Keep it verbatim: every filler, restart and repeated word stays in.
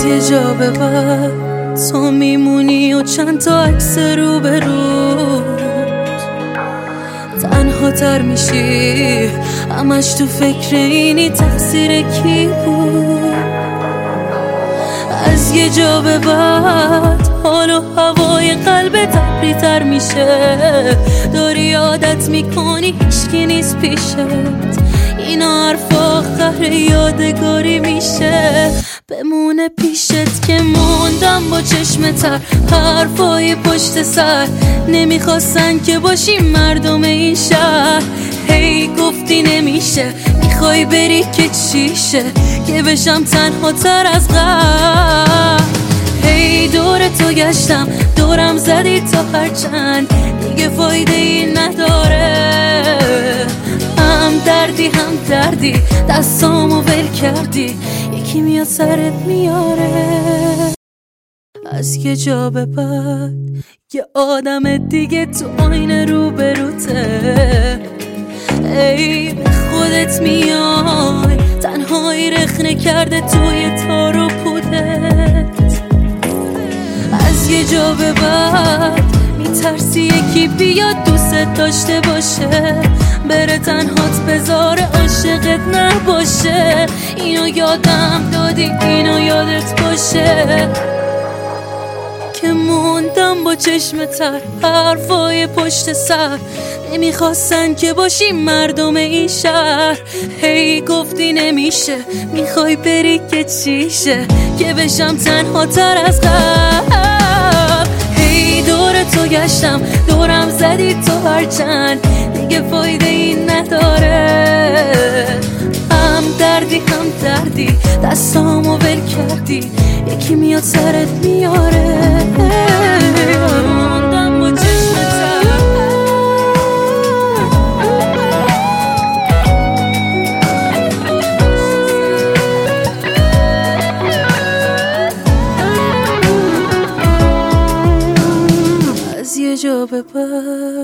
یه جا به بعد تو میمونی و چند تا عکس رو به روت تنها تر میشی، همش تو فکر اینی تقصیر کی بود. از یه جا به بعد حال و هوای قلب تبری تر میشه، داری عادت میکنی هیچکی نیست پیشت، اینا حرفا آخر یادگاری میشه، بمونه پیشت که موندم با چشم تر. حرفای پشت سر نمیخواستن که باشی مردم این شهر، هی گفتی نمیشه، میخوای بری که چیشه، که بشم تنها تر از غم. هی دور تو گشتم، دورم زدی تا هرچند دیگه فایده ای نداره، هم دردی هم دردی دستامو ول کردی، یکی میاد سرت میاره. از یه جا به بعد یه آدم دیگه تو آینه رو به روته، ای به خودت میای، تنهایی رخنه کرده توی تار و پودت. از یه جا به بعد میترسی یکی بیاد دوست داشته باشه، بره تنهات بذاره عاشقت نباشه، اینو یادم دادی اینو یادت باشه که موندم با چشم تر. حرفای پشت سر نمیخواستن که باشی مردم این شهر، هی گفتی نمیشه، میخوای بری که چیشه، که بشم تنها تر از غم. هی دور تو گشتم، دورم زدی تو هرچند دیگه فایده ای نداره، هم دردی هم دردی دستامو ول کردی، یکی میاد سرت میاره. موندم با چشم تر. از یه جا به بعد